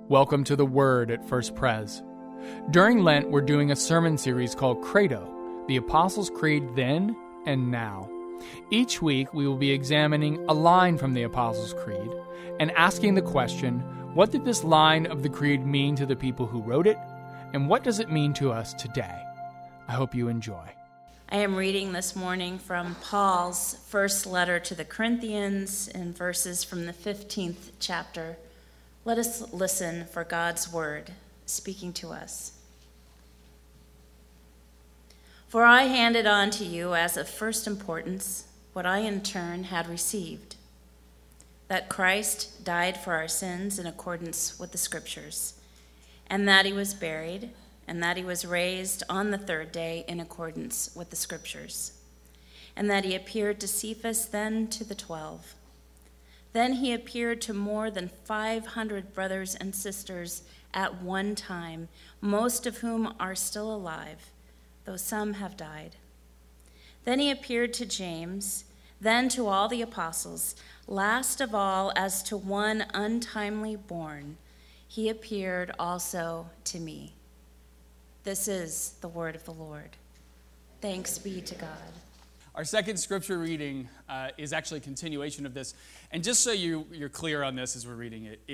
Welcome to the Word at First Pres. During Lent, we're doing a sermon series called Credo, the Apostles' Creed Then and Now. Each week, we will be examining a line from the Apostles' Creed and asking the question, what did this line of the Creed mean to the people who wrote it, and what does it mean to us today? I hope you enjoy. I am reading this morning from Paul's first letter to the Corinthians in verses from the 15th chapter. Let us listen for God's word speaking to us. For I handed on to you as of first importance what I in turn had received, that Christ died for our sins in accordance with the Scriptures, and that he was buried, and that he was raised on the third day in accordance with the Scriptures, and that he appeared to Cephas, then to the 12. Then he appeared to more than 500 brothers and sisters at one time, most of whom are still alive, though some have died. Then he appeared to James, then to all the apostles. Last of all, as to one untimely born, he appeared also to me. This is the word of the Lord. Thanks be to God. Our second scripture reading is actually a continuation of this. And just so you're clear on this as we're reading it,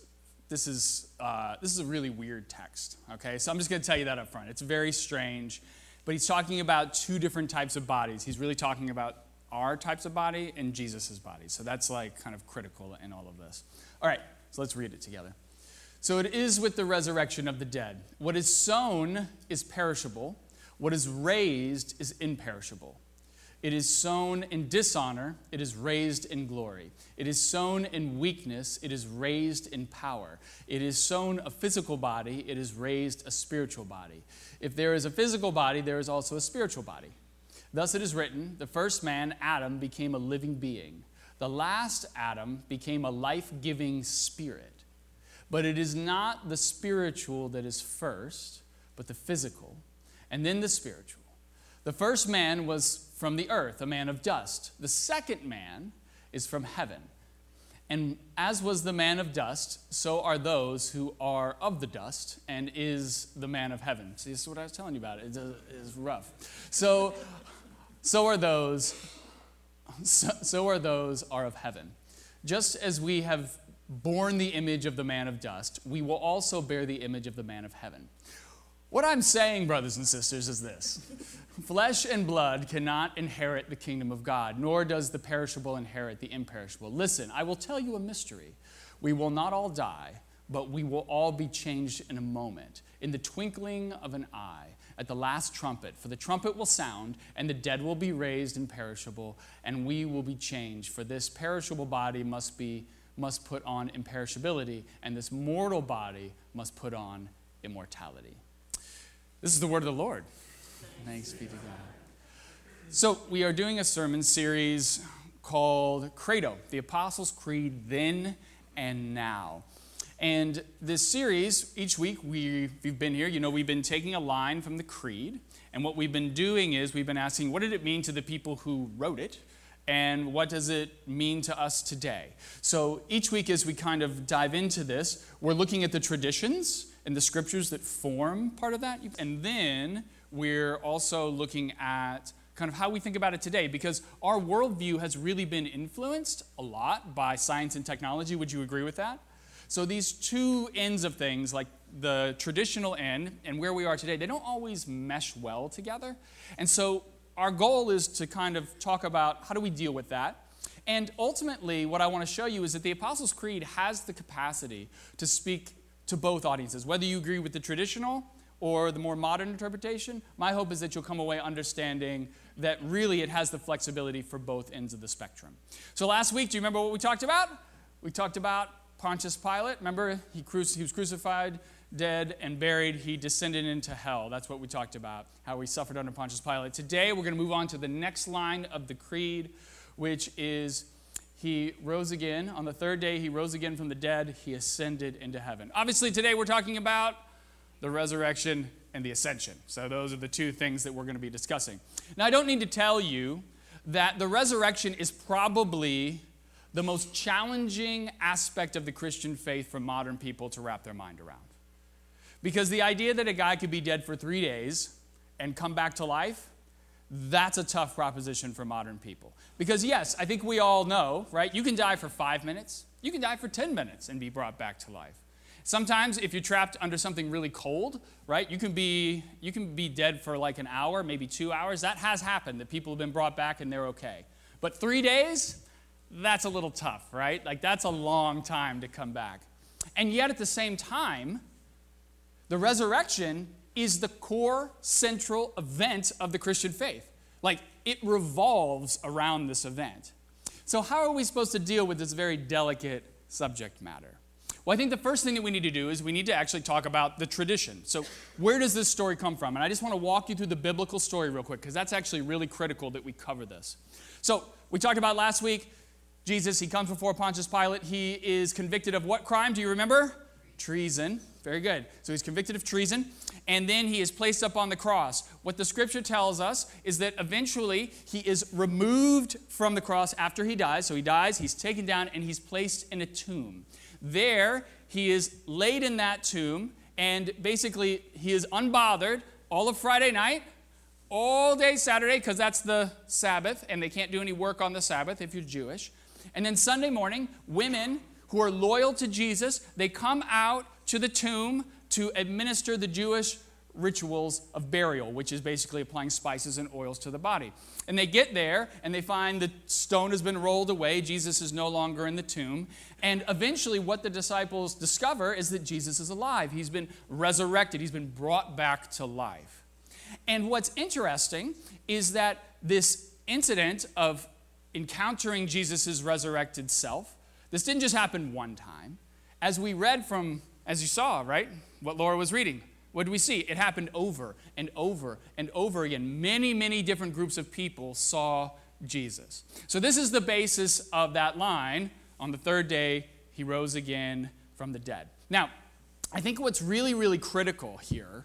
this is a really weird text, okay? So I'm just going to tell you that up front. It's very strange, but he's talking about two different types of bodies. He's really talking about our types of body and Jesus' body. So that's like kind of critical in all of this. All right, so let's read it together. So it is with the resurrection of the dead. What is sown is perishable. What is raised is imperishable. It is sown in dishonor, it is raised in glory. It is sown in weakness, it is raised in power. It is sown a physical body, it is raised a spiritual body. If there is a physical body, there is also a spiritual body. Thus it is written, the first man, Adam, became a living being. The last Adam became a life-giving spirit. But it is not the spiritual that is first, but the physical, and then the spiritual. The first man was from the earth, a man of dust. The second man is from heaven. And as was the man of dust, so are those who are of the dust, and is the man of heaven. See, this is what I was telling you about. It is rough. So are those are of heaven. Just as we have borne the image of the man of dust, we will also bear the image of the man of heaven. What I'm saying, brothers and sisters, is this. Flesh and blood cannot inherit the kingdom of God, nor does the perishable inherit the imperishable. Listen, I will tell you a mystery. We will not all die, but we will all be changed in a moment, in the twinkling of an eye, at the last trumpet. For the trumpet will sound, and the dead will be raised imperishable, and we will be changed. For this perishable body must put on imperishability, and this mortal body must put on immortality. This is the word of the Lord. Thanks be to God. So we are doing a sermon series called Credo, the Apostles' Creed Then and Now. And this series, each week we've been here, we've been taking a line from the Creed. And what we've been doing is we've been asking, what did it mean to the people who wrote it? And what does it mean to us today? So each week as we kind of dive into this, we're looking at the traditions and the scriptures that form part of that. And then we're also looking at kind of how we think about it today, because our worldview has really been influenced a lot by science and technology. Would you agree with that? So these two ends of things, like the traditional end and where we are today, they don't always mesh well together. And so our goal is to kind of talk about how do we deal with that. And ultimately, what I want to show you is that the Apostles' Creed has the capacity to speak to both audiences. Whether you agree with the traditional or the more modern interpretation, my hope is that you'll come away understanding that really it has the flexibility for both ends of the spectrum. So last week, do you remember what we talked about? We talked about Pontius Pilate. Remember, he was crucified, dead, and buried. He descended into hell. That's what we talked about, how he suffered under Pontius Pilate. Today, we're going to move on to the next line of the creed, which is he rose again. On the third day, he rose again from the dead. He ascended into heaven. Obviously, today we're talking about the resurrection and the ascension. So those are the two things that we're going to be discussing. Now, I don't need to tell you that the resurrection is probably the most challenging aspect of the Christian faith for modern people to wrap their mind around. Because the idea that a guy could be dead for 3 days and come back to life, that's a tough proposition for modern people. Because yes, I think we all know, right? You can die for 5 minutes. You can die for 10 minutes and be brought back to life. Sometimes if you're trapped under something really cold, right, you can be dead for like an hour, maybe 2 hours. That has happened, that people have been brought back and they're okay. But 3 days, that's a little tough, right? Like that's a long time to come back. And yet at the same time, the resurrection is the core central event of the Christian faith. Like it revolves around this event. So how are we supposed to deal with this very delicate subject matter? Well, I think the first thing that we need to do is we need to actually talk about the tradition. So where does this story come from? And I just want to walk you through the biblical story real quick because that's actually really critical that we cover this. So we talked about last week, Jesus, he comes before Pontius Pilate. He is convicted of what crime? Do you remember? Treason. Very good. So he's convicted of treason. And then he is placed up on the cross. What the scripture tells us is that eventually he is removed from the cross after he dies. So he dies, he's taken down, and he's placed in a tomb. There, he is laid in that tomb, and basically he is unbothered all of Friday night, all day Saturday, because that's the Sabbath, and they can't do any work on the Sabbath if you're Jewish. And then Sunday morning, women who are loyal to Jesus, they come out to the tomb to administer the Jewish rituals of burial, which is basically applying spices and oils to the body. And they get there, and they find the stone has been rolled away. Jesus is no longer in the tomb. And eventually what the disciples discover is that Jesus is alive. He's been resurrected. He's been brought back to life. And what's interesting is that this incident of encountering Jesus' resurrected self, this didn't just happen one time. As we read from, as you saw, right, what Laura was reading, what did we see? It happened over and over and over again. Many, many different groups of people saw Jesus. So this is the basis of that line, on the third day, he rose again from the dead. Now, I think what's really, really critical here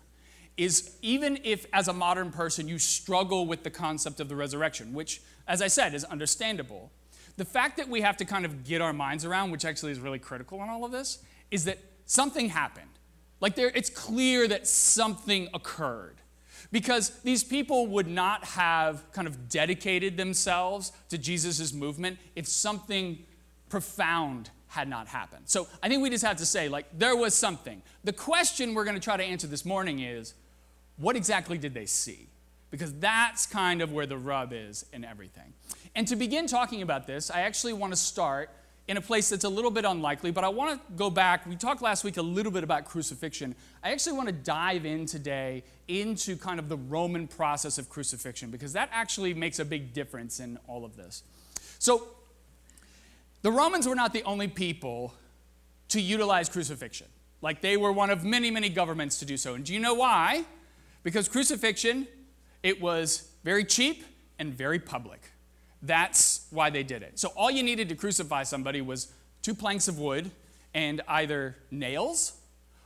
is even if as a modern person you struggle with the concept of the resurrection, which, as I said, is understandable, the fact that we have to kind of get our minds around, which actually is really critical in all of this, is that something happened. Like it's clear that something occurred. Because these people would not have kind of dedicated themselves to Jesus' movement if something profound had not happened. So I think we just have to say, like, there was something. The question we're going to try to answer this morning is, what exactly did they see? Because that's kind of where the rub is in everything. And to begin talking about this, I actually want to start in a place that's a little bit unlikely, but I want to go back. We talked last week a little bit about crucifixion. I actually want to dive in today into kind of the Roman process of crucifixion, because that actually makes a big difference in all of this. So the Romans were not the only people to utilize crucifixion. Like, they were one of many, many governments to do so. And do you know why? Because crucifixion, it was very cheap and very public. That's why they did it. So all you needed to crucify somebody was 2 planks of wood and either nails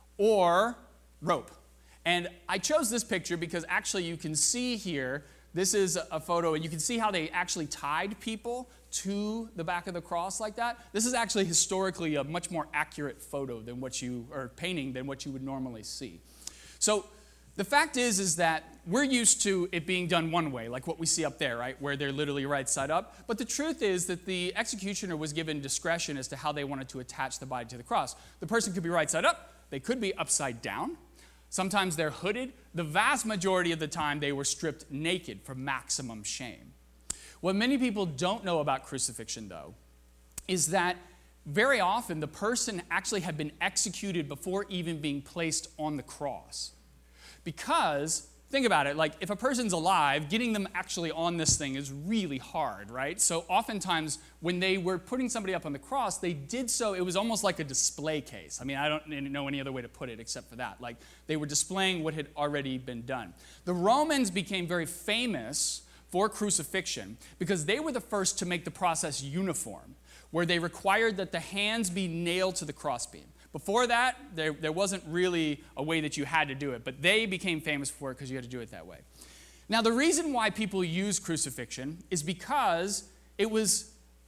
or rope. And I chose this picture because actually you can see here, this is a photo, and you can see how they actually tied people to the back of the cross like that. This is actually historically a much more accurate photo than what you, or painting than what you would normally see. So the fact is that we're used to it being done one way, like what we see up there, right, where they're literally right side up. But the truth is that the executioner was given discretion as to how they wanted to attach the body to the cross. The person could be right side up. They could be upside down. Sometimes they're hooded. The vast majority of the time, they were stripped naked for maximum shame. What many people don't know about crucifixion, though, is that very often the person actually had been executed before even being placed on the cross. Because, think about it, like if a person's alive, getting them actually on this thing is really hard, right? So oftentimes when they were putting somebody up on the cross, they did so, it was almost like a display case. I mean, I don't know any other way to put it except for that. Like, they were displaying what had already been done. The Romans became very famous for crucifixion because they were the first to make the process uniform, where they required that the hands be nailed to the crossbeam. Before that, there wasn't really a way that you had to do it, but they became famous for it because you had to do it that way. Now, the reason why people use crucifixion is because it was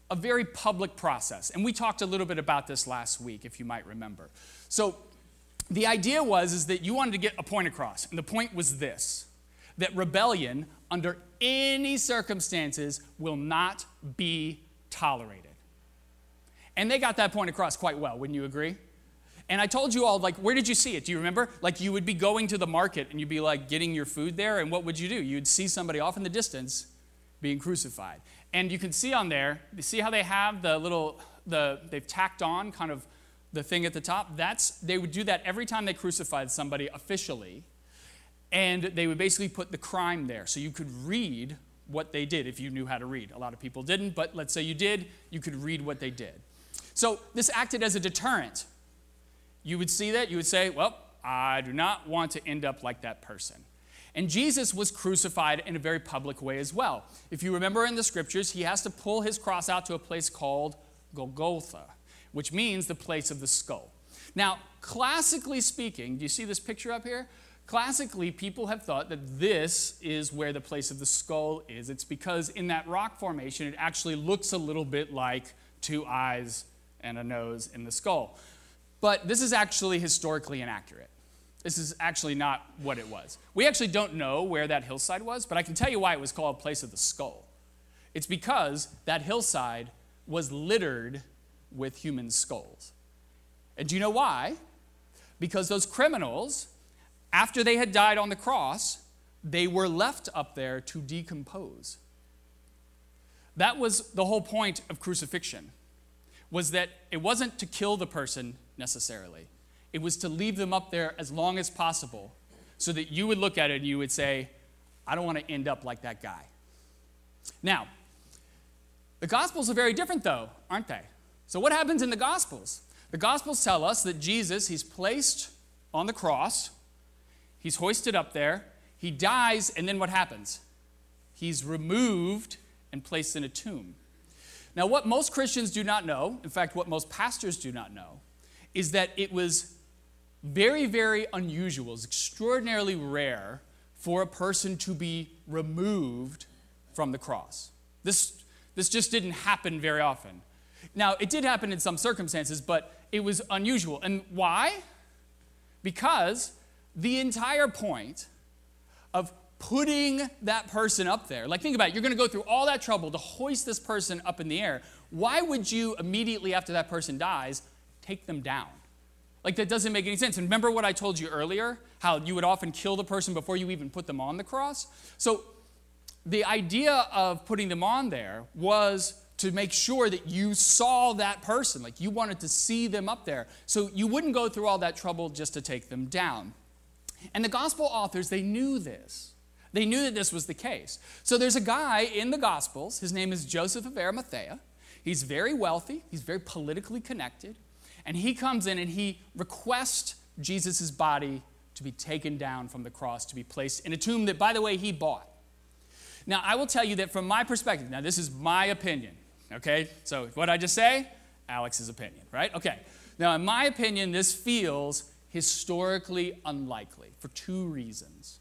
a very public process. And we talked a little bit about this last week, if you might remember. So the idea is that you wanted to get a point across. And the point was this, that rebellion, under any circumstances, will not be tolerated. And they got that point across quite well, wouldn't you agree? And I told you all, like, where did you see it? Do you remember? Like, you would be going to the market and you'd be, like, getting your food there, and what would you do? You'd see somebody off in the distance being crucified. And you can see on there, you see how they have they've tacked on kind of the thing at the top? They would do that every time they crucified somebody officially, and they would basically put the crime there so you could read what they did if you knew how to read. A lot of people didn't, but let's say you did, you could read what they did. So this acted as a deterrent. You would see that, you would say, well, I do not want to end up like that person. And Jesus was crucified in a very public way as well. If you remember in the scriptures, he has to pull his cross out to a place called Golgotha, which means the place of the skull. Now, classically speaking, do you see this picture up here? Classically, people have thought that this is where the place of the skull is. It's because in that rock formation, it actually looks a little bit like two eyes and a nose in the skull. But this is actually historically inaccurate. This is actually not what it was. We actually don't know where that hillside was, but I can tell you why it was called Place of the Skull. It's because that hillside was littered with human skulls. And do you know why? Because those criminals, after they had died on the cross, they were left up there to decompose. That was the whole point of crucifixion, was that it wasn't to kill the person necessarily. It was to leave them up there as long as possible so that you would look at it and you would say, I don't want to end up like that guy. Now, the Gospels are very different though, aren't they? So what happens in the Gospels? The Gospels tell us that Jesus, he's placed on the cross, he's hoisted up there, he dies, and then what happens? He's removed and placed in a tomb. Now, what most Christians do not know, in fact, what most pastors do not know, is that it was very, very unusual, it's extraordinarily rare for a person to be removed from the cross. This just didn't happen very often. Now, it did happen in some circumstances, but it was unusual. And why? Because the entire point of putting that person up there, like think about it, you're going to go through all that trouble to hoist this person up in the air. Why would you immediately after that person dies take them down? Like that doesn't make any sense. And remember what I told you earlier, how you would often kill the person before you even put them on the cross? So the idea of putting them on there was to make sure that you saw that person, like you wanted to see them up there. So you wouldn't go through all that trouble just to take them down. And the gospel authors, they knew this. They knew that this was the case. So there's a guy in the Gospels, his name is Joseph of Arimathea. He's very wealthy, he's very politically connected, and he comes in and he requests Jesus' body to be taken down from the cross, to be placed in a tomb that, by the way, he bought. Now, I will tell you that from my perspective, now this is my opinion, okay? So what I just say? Alex's opinion, right? Okay. Now, in my opinion, this feels historically unlikely for two reasons.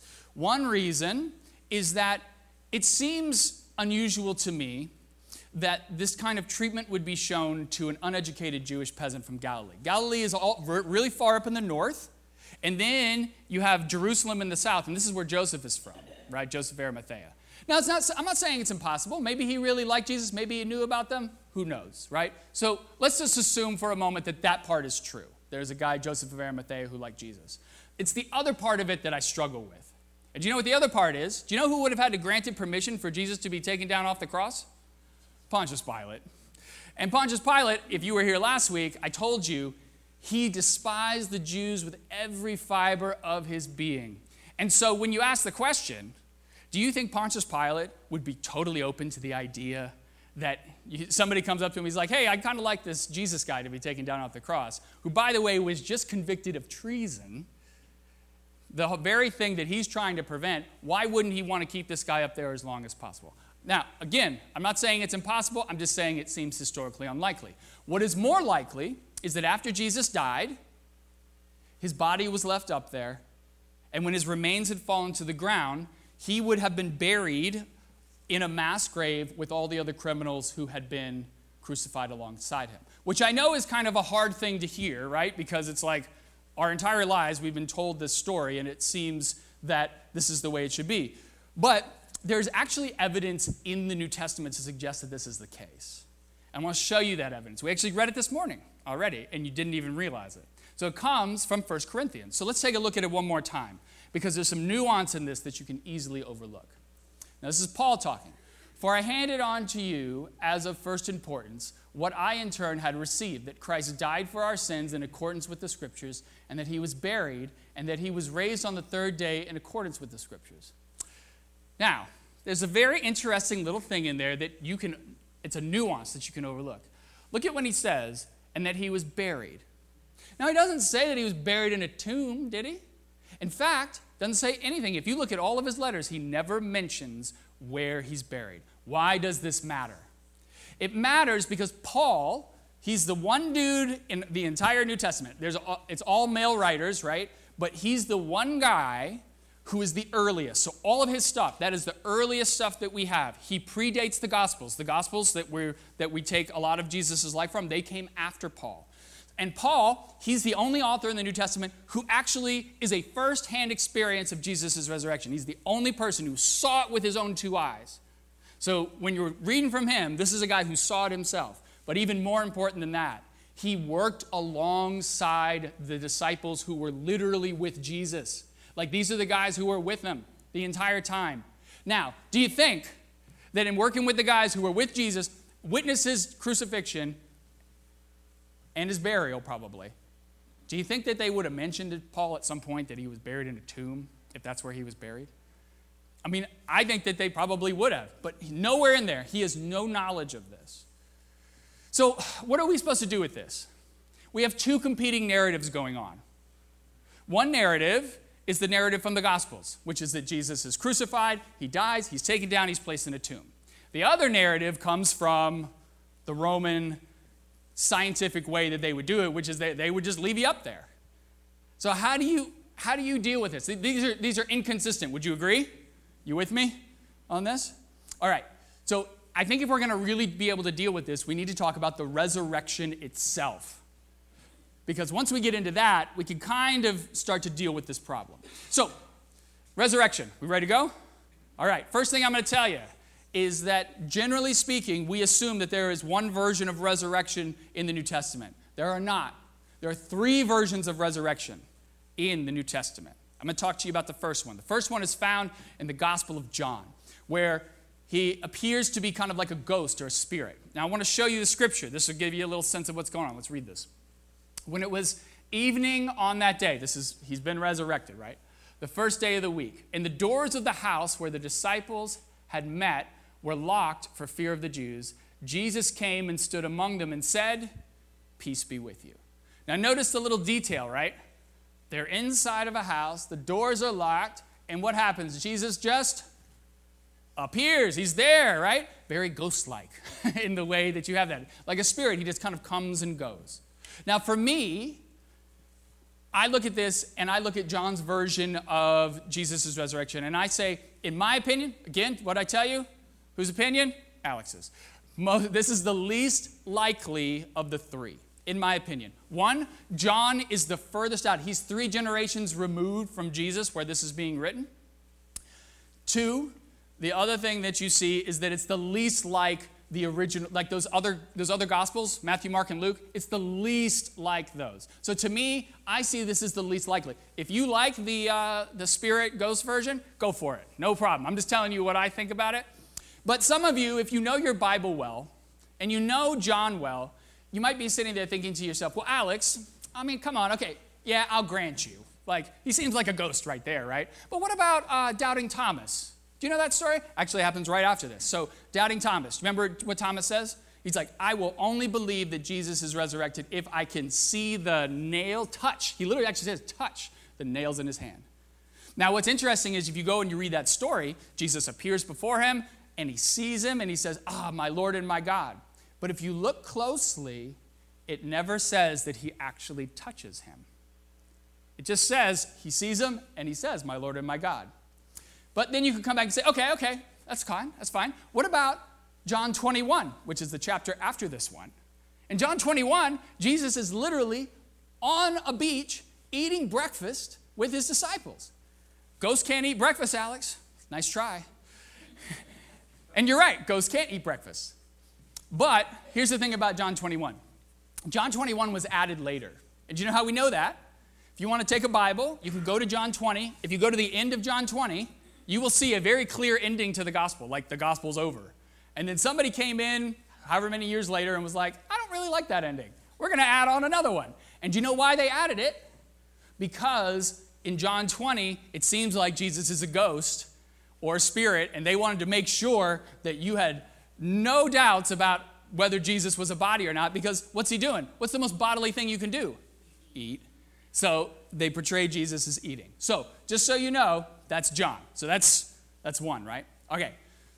One reason is that it seems unusual to me that this kind of treatment would be shown to an uneducated Jewish peasant from Galilee. Galilee is really far up in the north, and then you have Jerusalem in the south, and this is where Joseph is from, right? Joseph of Arimathea. Now, I'm not saying it's impossible. Maybe he really liked Jesus. Maybe he knew about them. Who knows, right? So let's just assume for a moment that that part is true. There's a guy, Joseph of Arimathea, who liked Jesus. It's the other part of it that I struggle with. And do you know what the other part is? Do you know who would have had to granted permission for Jesus to be taken down off the cross? Pontius Pilate. And Pontius Pilate, if you were here last week, I told you, he despised the Jews with every fiber of his being. And so when you ask the question, do you think Pontius Pilate would be totally open to the idea that somebody comes up to him, he's like, hey, I kind of like this Jesus guy to be taken down off the cross, who, by the way, was just convicted of treason, the very thing that he's trying to prevent, why wouldn't he want to keep this guy up there as long as possible? Now, again, I'm not saying it's impossible. I'm just saying it seems historically unlikely. What is more likely is that after Jesus died, his body was left up there, and when his remains had fallen to the ground, he would have been buried in a mass grave with all the other criminals who had been crucified alongside him. Which I know is kind of a hard thing to hear, right? Because it's like our entire lives we've been told this story, and it seems that this is the way it should be. But there's actually evidence in the New Testament to suggest that this is the case. I want to show you that evidence. We actually read it this morning already, and you didn't even realize it. So it comes from 1 Corinthians. So let's take a look at it one more time, because there's some nuance in this that you can easily overlook. Now, this is Paul talking. For I handed on to you as of first importance what I in turn had received, that Christ died for our sins in accordance with the Scriptures, and that he was buried, and that he was raised on the third day in accordance with the Scriptures. Now, there's a very interesting little thing in there that it's a nuance that you can overlook. Look at when he says, and that he was buried. Now, he doesn't say that he was buried in a tomb, did he? In fact, doesn't say anything. If you look at all of his letters, he never mentions where he's buried. Why does this matter? It matters because Paul, he's the one dude in the entire New Testament. It's all male writers, right? But he's the one guy who is the earliest. So all of his stuff, that is the earliest stuff that we have. He predates the Gospels. The Gospels that we take a lot of Jesus' life from, they came after Paul. And Paul, he's the only author in the New Testament who actually is a first-hand experience of Jesus' resurrection. He's the only person who saw it with his own two eyes. So when you're reading from him, this is a guy who saw it himself. But even more important than that, he worked alongside the disciples who were literally with Jesus. Like, these are the guys who were with him the entire time. Now, do you think that in working with the guys who were with Jesus, witnessed his crucifixion and his burial probably, do you think that they would have mentioned to Paul at some point that he was buried in a tomb, if that's where he was buried? I mean, I think that they probably would have, but nowhere in there. He has no knowledge of this. So what are we supposed to do with this? We have two competing narratives going on. One narrative is the narrative from the Gospels, which is that Jesus is crucified, he dies, he's taken down, he's placed in a tomb. The other narrative comes from the Roman scientific way that they would do it, which is that they would just leave you up there. So how do you deal with this? These are inconsistent. Would you agree? You with me on this? All right. So I think if we're going to really be able to deal with this, we need to talk about the resurrection itself. Because once we get into that, we can kind of start to deal with this problem. So, resurrection. We ready to go? All right. First thing I'm going to tell you is that generally speaking, we assume that there is one version of resurrection in the New Testament. There are not. There are three versions of resurrection in the New Testament. I'm going to talk to you about the first one. The first one is found in the Gospel of John, where he appears to be kind of like a ghost or a spirit. Now, I want to show you the scripture. This will give you a little sense of what's going on. Let's read this. When it was evening on that day, he's been resurrected, right? The first day of the week. And the doors of the house where the disciples had met were locked for fear of the Jews. Jesus came and stood among them and said, "Peace be with you." Now notice the little detail, right? They're inside of a house, the doors are locked, and what happens? Jesus just appears. He's there, right? Very ghost-like in the way that you have that. Like a spirit, he just kind of comes and goes. Now for me, I look at this and I look at John's version of Jesus' resurrection, and I say, in my opinion, again, what I tell you, whose opinion? Alex's. This is the least likely of the three, in my opinion. One, John is the furthest out. He's 3 generations removed from Jesus where this is being written. 2, the other thing that you see is that it's the least like the original, like those other Gospels, Matthew, Mark, and Luke. It's the least like those. So to me, I see this as the least likely. If you like the spirit ghost version, go for it. No problem. I'm just telling you what I think about it. But some of you, if you know your Bible well, and you know John well, you might be sitting there thinking to yourself, well, Alex, I mean, come on, okay, yeah, I'll grant you. Like, he seems like a ghost right there, right? But what about Doubting Thomas? Do you know that story? Actually happens right after this. So, Doubting Thomas, remember what Thomas says? He's like, I will only believe that Jesus is resurrected if I can see the nail touch. He literally actually says, touch the nails in his hand. Now, what's interesting is if you go and you read that story, Jesus appears before him, and he sees him, and he says, my Lord and my God. But if you look closely, it never says that he actually touches him. It just says he sees him, and he says, my Lord and my God. But then you can come back and say, okay, That's fine. That's fine. What about John 21, which is the chapter after this one? In John 21, Jesus is literally on a beach eating breakfast with his disciples. Ghosts can't eat breakfast, Alex. Nice try. And you're right, ghosts can't eat breakfast. But here's the thing about John 21. John 21 was added later. And do you know how we know that? If you want to take a Bible, you can go to John 20. If you go to the end of John 20, you will see a very clear ending to the gospel, like the gospel's over. And then somebody came in, however many years later, and was like, I don't really like that ending. We're going to add on another one. And do you know why they added it? Because in John 20, it seems like Jesus is a ghost or a spirit, and they wanted to make sure that you had no doubts about whether Jesus was a body or not, because what's he doing? What's the most bodily thing you can do? Eat. So they portray Jesus as eating. So just so you know, that's John. So that's one, right? Okay.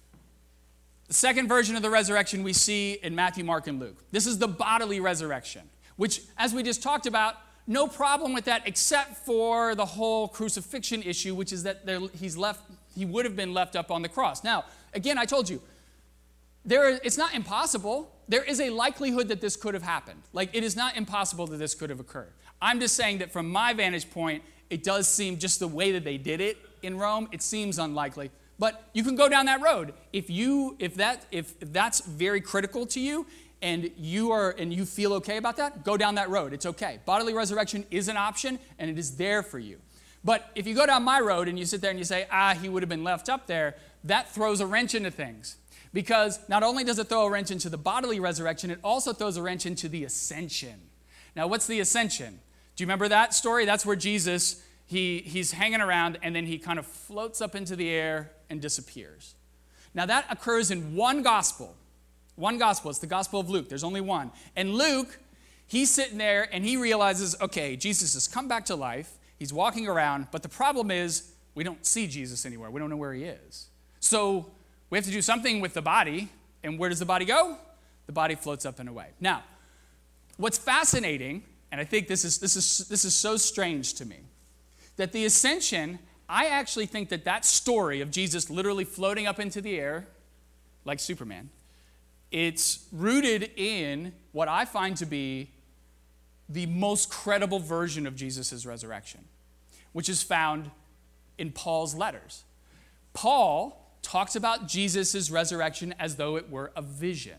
The second version of the resurrection we see in Matthew, Mark, and Luke. This is the bodily resurrection, which, as we just talked about, no problem with that except for the whole crucifixion issue, which is that he would have been left up on the cross. Now, again, I told you, it's not impossible. There is a likelihood that this could have happened. Like, it is not impossible that this could have occurred. I'm just saying that from my vantage point, it does seem just the way that they did it in Rome, it seems unlikely. But you can go down that road. If that's very critical to you, and you feel okay about that, go down that road. It's okay. Bodily resurrection is an option, and it is there for you. But if you go down my road and you sit there and you say, he would have been left up there, that throws a wrench into things. Because not only does it throw a wrench into the bodily resurrection, it also throws a wrench into the ascension. Now, what's the ascension? Do you remember that story? That's where Jesus, he's hanging around, and then he kind of floats up into the air and disappears. Now, that occurs in one gospel. One gospel. It's the Gospel of Luke. There's only one. And Luke, he's sitting there, and he realizes, okay, Jesus has come back to life. He's walking around, but the problem is we don't see Jesus anywhere. We don't know where he is. So we have to do something with the body, and where does the body go? The body floats up and away. Now, what's fascinating, and I think this is so strange to me, that the ascension, I actually think that story of Jesus literally floating up into the air like Superman, it's rooted in what I find to be the most credible version of Jesus' resurrection, which is found in Paul's letters. Paul talks about Jesus' resurrection as though it were a vision.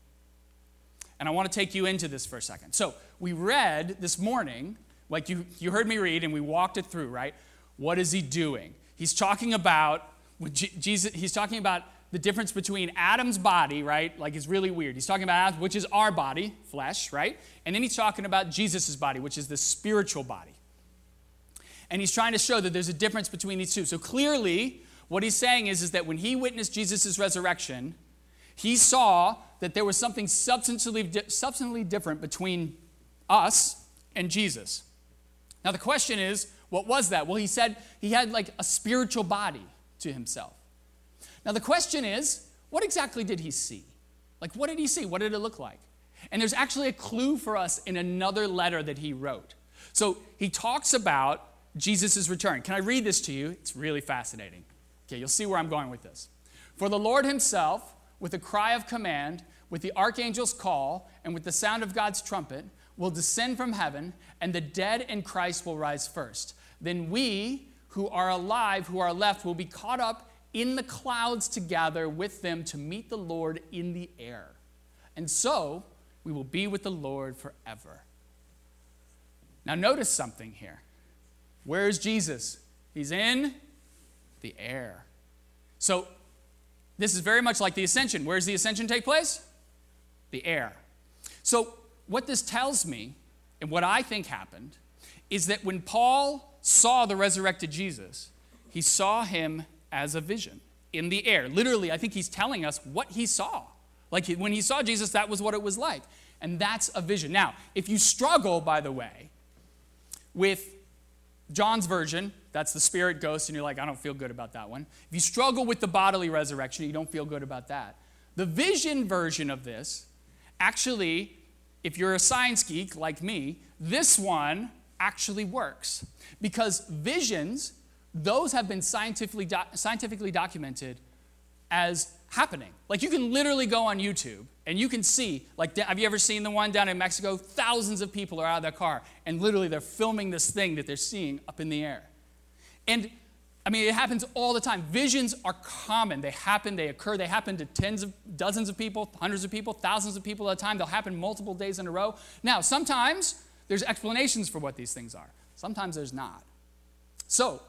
And I want to take you into this for a second. So we read this morning, like you heard me read, and we walked it through, right? What is he doing? He's talking about Jesus. He's talking about the difference between Adam's body, right? Like, it's really weird. He's talking about Adam, which is our body, flesh, right? And then he's talking about Jesus' body, which is the spiritual body. And he's trying to show that there's a difference between these two. So clearly, what he's saying is that when he witnessed Jesus' resurrection, he saw that there was something substantially different between us and Jesus. Now, the question is, what was that? Well, he said he had like a spiritual body to himself. Now, the question is, what exactly did he see? Like, what did he see? What did it look like? And there's actually a clue for us in another letter that he wrote. So he talks about Jesus' return. Can I read this to you? It's really fascinating. Okay, you'll see where I'm going with this. For the Lord himself, with a cry of command, with the archangel's call, and with the sound of God's trumpet, will descend from heaven, and the dead in Christ will rise first. Then we, who are alive, who are left, will be caught up in the clouds together with them to meet the Lord in the air. And so we will be with the Lord forever. Now notice something here. Where is Jesus? He's in the air. So this is very much like the ascension. Where does the ascension take place? The air. So what this tells me, and what I think happened, is that when Paul saw the resurrected Jesus, he saw him as a vision in the air. Literally, I think he's telling us what he saw. Like, when he saw Jesus, that was what it was like. And that's a vision. Now, if you struggle, by the way, with John's version, that's the spirit ghost, and you're like, I don't feel good about that one. If you struggle with the bodily resurrection, you don't feel good about that. The vision version of this, actually, if you're a science geek like me, this one actually works. Because visions, those have been scientifically documented as happening. Like, you can literally go on YouTube and you can see, like, have you ever seen the one down in Mexico? Thousands of people are out of their car and literally they're filming this thing that they're seeing up in the air. And I mean, it happens all the time. Visions are common. They happen, they occur, they happen to dozens of people, hundreds of people, thousands of people at a time. They'll happen multiple days in a row. Now, sometimes there's explanations for what these things are. Sometimes there's not. So,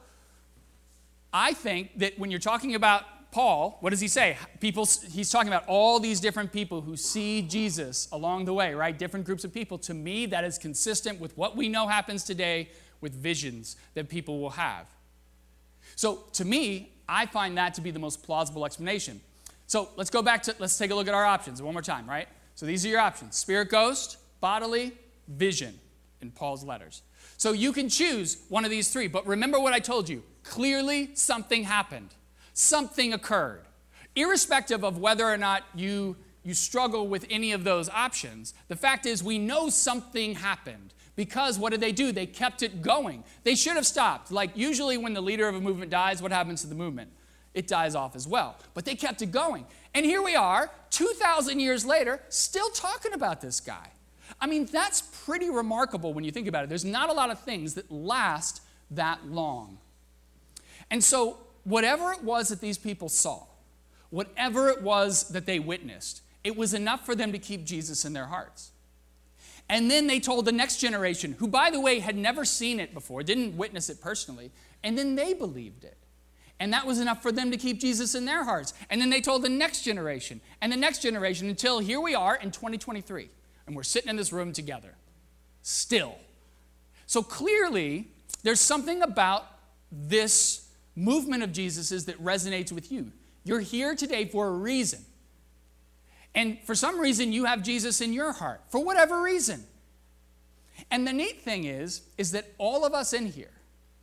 I think that when you're talking about Paul, what does he say? He's talking about all these different people who see Jesus along the way, right? Different groups of people. To me, that is consistent with what we know happens today with visions that people will have. So to me, I find that to be the most plausible explanation. So let's take a look at our options one more time, right? So these are your options: spirit, ghost, bodily, vision in Paul's letters. So you can choose one of these three, but remember what I told you. Clearly, something happened. Something occurred. Irrespective of whether or not you struggle with any of those options, the fact is we know something happened. Because what did they do? They kept it going. They should have stopped. Like, usually when the leader of a movement dies, what happens to the movement? It dies off as well. But they kept it going. And here we are, 2,000 years later, still talking about this guy. I mean, that's pretty remarkable when you think about it. There's not a lot of things that last that long. And so, whatever it was that these people saw, whatever it was that they witnessed, it was enough for them to keep Jesus in their hearts. And then they told the next generation, who, by the way, had never seen it before, didn't witness it personally, and then they believed it. And that was enough for them to keep Jesus in their hearts. And then they told the next generation, and the next generation, until here we are in 2023, and we're sitting in this room together, still. So clearly, there's something about this movement of Jesus's that resonates with you. You're here today for a reason. And for some reason, you have Jesus in your heart, for whatever reason. And the neat thing is that all of us in here,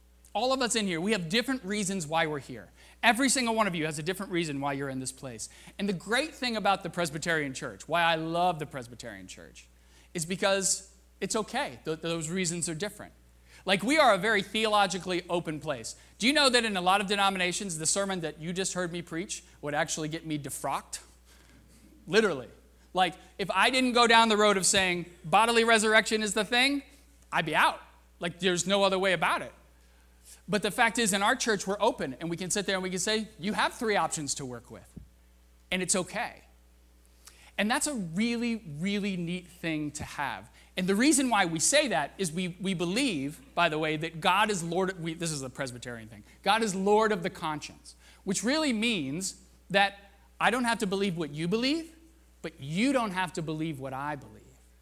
we have different reasons why we're here. Every single one of you has a different reason why you're in this place. And the great thing about the Presbyterian Church, why I love the Presbyterian Church, is because it's okay. Those reasons are different. Like, we are a very theologically open place. Do you know that in a lot of denominations, the sermon that you just heard me preach would actually get me defrocked? Literally. Like, if I didn't go down the road of saying bodily resurrection is the thing, I'd be out. Like, there's no other way about it. But the fact is, in our church, we're open, and we can sit there and we can say, you have three options to work with, and it's okay. And that's a really, really neat thing to have. And the reason why we say that is we believe, by the way, that God is Lord. This is a Presbyterian thing. God is Lord of the conscience, which really means that I don't have to believe what you believe, but you don't have to believe what I believe.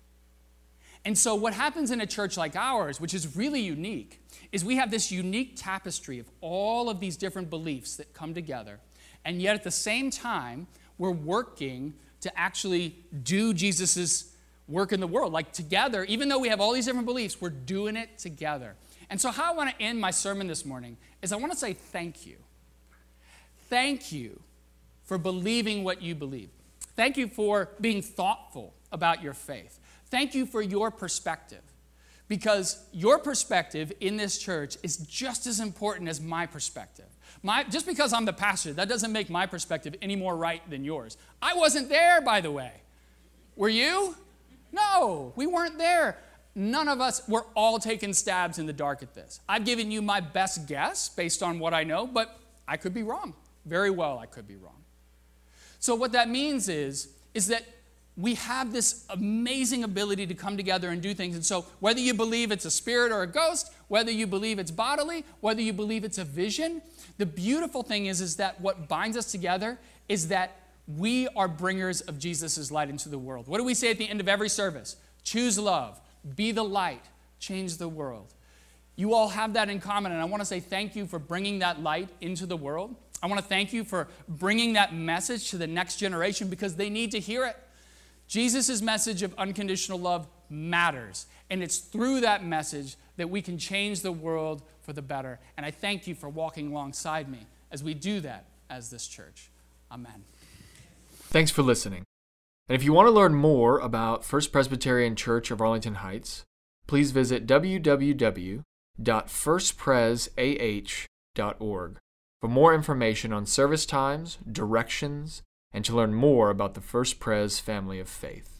And so what happens in a church like ours, which is really unique, is we have this unique tapestry of all of these different beliefs that come together, and yet at the same time, we're working to actually do Jesus's work in the world. Like, together, even though we have all these different beliefs, we're doing it together. And so how I want to end my sermon this morning is I want to say thank you. Thank you for believing what you believe. Thank you for being thoughtful about your faith. Thank you for your perspective, because your perspective in this church is just as important as my perspective. Just because I'm the pastor, that doesn't make my perspective any more right than yours. I wasn't there, by the way. Were you? No, we weren't there. None of us, we're all taking stabs in the dark at this. I've given you my best guess based on what I know, but I could be wrong. Very well, I could be wrong. So what that means is that we have this amazing ability to come together and do things. And so whether you believe it's a spirit or a ghost, whether you believe it's bodily, whether you believe it's a vision, the beautiful thing is that what binds us together is that we are bringers of Jesus' light into the world. What do we say at the end of every service? Choose love, be the light, change the world. You all have that in common, and I want to say thank you for bringing that light into the world. I want to thank you for bringing that message to the next generation, because they need to hear it. Jesus' message of unconditional love matters, and it's through that message that we can change the world for the better. And I thank you for walking alongside me as we do that as this church. Amen. Thanks for listening. And if you want to learn more about First Presbyterian Church of Arlington Heights, please visit www.firstpresah.org. For more information on service times, directions, and to learn more about the First Pres family of faith.